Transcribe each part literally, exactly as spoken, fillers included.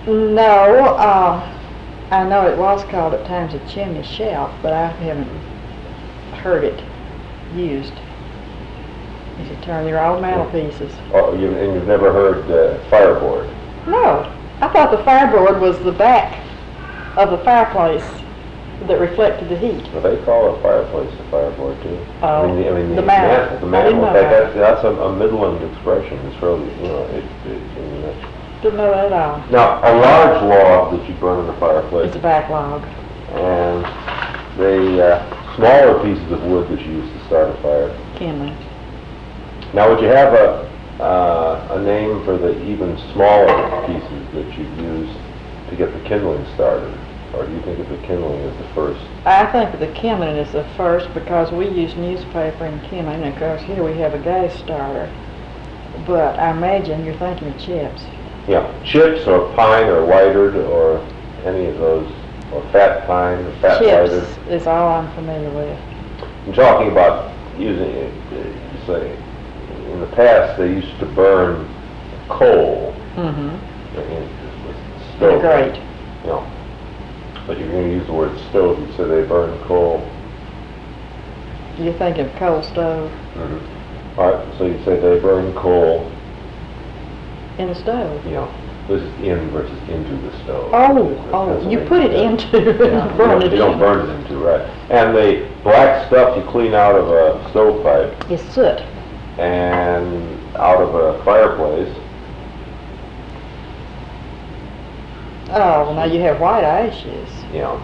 No, uh, I know it was called at times a chimney shelf, but I haven't heard it used. Is it turn your old mantelpieces? Oh, you, and you've never heard uh, fireboard? No, I thought the fireboard was the back of the fireplace that reflected the heat. Well, they call a fireplace a fireboard too. Oh, I mean, the, I mean, the the mantle. mantle. The I didn't mantle. know In fact, that. that's, that's a, a Midland expression. It's really, you know, it, it, I mean, that's, Didn't know that at all. now, a large log that you burn in the fireplace, It's a back log. and the uh, smaller pieces of wood that you use to start a fire. Kindling. Now, would you have a uh, a name for the even smaller pieces that you use to get the kindling started, or do you think of the kindling as the first? I think that the kindling is the first because we use newspaper and kindling, and of course here we have a gas starter. But I imagine you're thinking of chips. Yeah, chips or pine or whitered or any of those, or fat pine or fat Chips whitered. is all I'm familiar with. I'm talking about using it, uh, say, in the past they used to burn coal Mm-hmm. in, in In a stove. grate. You know, but you're going to use the word stove, you say they burn coal. You're thinking of coal stove Mm-hmm. All right, so you say they burn coal, in a stove. you know, this is in versus into the stove. Oh, oh, you put it Yeah. into, Yeah, burn you it don't, you don't in. burn it into, right. And the black stuff you clean out of a stovepipe It's soot. and out of a fireplace. Oh, well now you have white ashes. You know,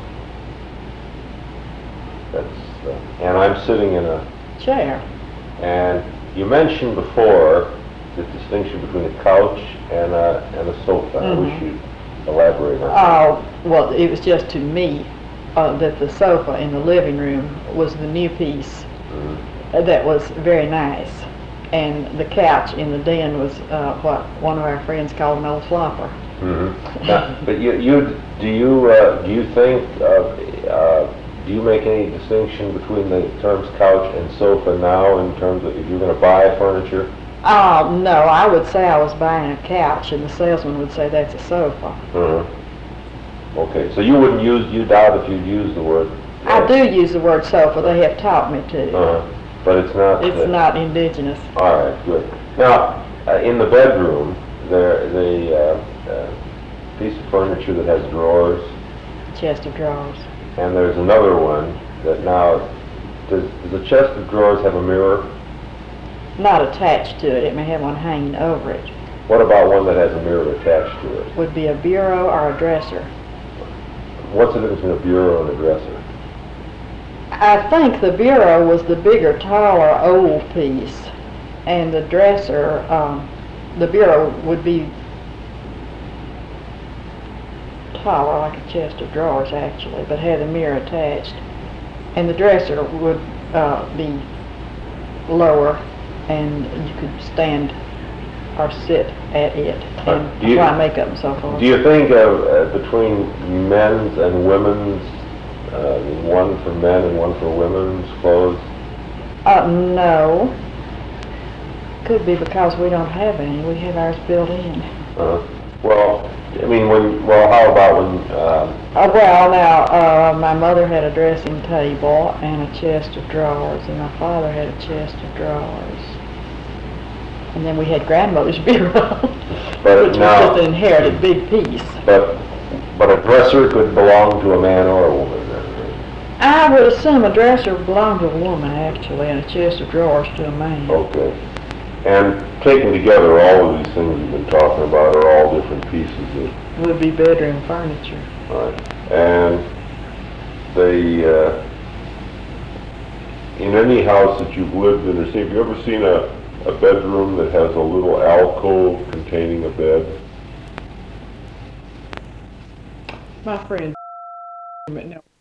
that's, uh, and I'm sitting in a, Chair. and you mentioned before the distinction between a couch and a, and a sofa. I wish Mhm. you'd elaborate on that. Oh, well, it was just to me uh, that the sofa in the living room was the new piece Mhm. uh, that was very nice. And the couch in the den was uh, what one of our friends called an old flopper. Mhm. Now, but you, you, do you, uh, do you think, uh, uh, do you make any distinction between the terms couch and sofa now in terms of if you're going to buy furniture? Oh, no, I would say I was buying a couch and the salesman would say that's a sofa. Mhm. Okay, so you wouldn't use, you doubt if you'd use the word. I do use the word sofa, they have taught me to. Uh-huh. But it's not. It's uh, not indigenous. All right, good. Now, uh, in the bedroom, there, the uh, uh, piece of furniture that has drawers, Chest of drawers. and there's another one that now, does, does the chest of drawers have a mirror? Not attached to it, it may have one hanging over it. What about one that has a mirror attached to it? Would be a bureau or a dresser. What's the difference between a bureau and a dresser? I think the bureau was the bigger, taller, old piece, and the dresser, um, the bureau would be taller, like a chest of drawers actually, but had a mirror attached. And the dresser would uh, be lower, and you could stand or sit at it Uh, and do you- apply makeup and so forth. Do you think of, uh, between men's and women's, uh, one for men and one for women's clothes? Uh, no. Could be because we don't have any. We have ours built in. Uh, well, I mean, when, well, how about when, um, Uh, well, now, uh, my mother had a dressing table and a chest of drawers, and my father had a chest of drawers. And then we had grandmother's bureau, But which now- was just an inherited big piece. but, but a dresser could belong to a man or a woman then? I would assume a dresser belonged to a woman, actually, and a chest of drawers to a man. Okay. And taken together, all of these things we've been talking about are all different pieces of, Would be bedroom furniture. right? And they, uh, in any house that you've lived in or seen, have you ever seen a, a bedroom that has a little alcove containing a bed? My friend, no.